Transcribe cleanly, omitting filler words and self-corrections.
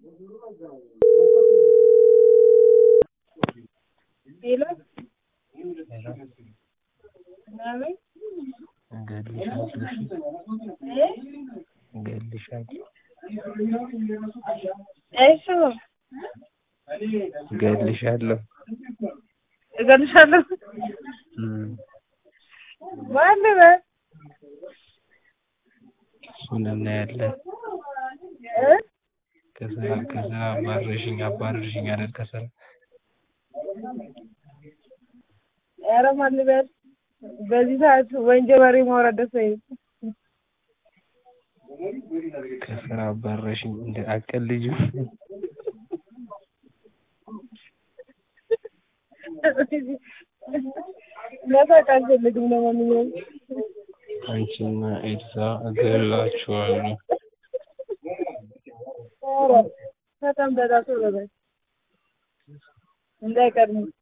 Hello? Hello. Name? Gelişen. Eso. Gelişerlo. እገልሻለሁ ማነው እሱን እናያለን። ከዛ አባረሽኝ አይደል ከስራ ኧረ ማን ልበል በዚህ ሰዓት ወንጀል ወሬ ማውራት ደስ አይልም። ከስራ አባረሽኝ እንደ አቀልጅ መሳቅ አልፈልግም። ለማንኛውም አንቺና ኤልሳ እገላችኋለሁ። ኧረ በጣም ቶሎ በል እንዳይቀድሙ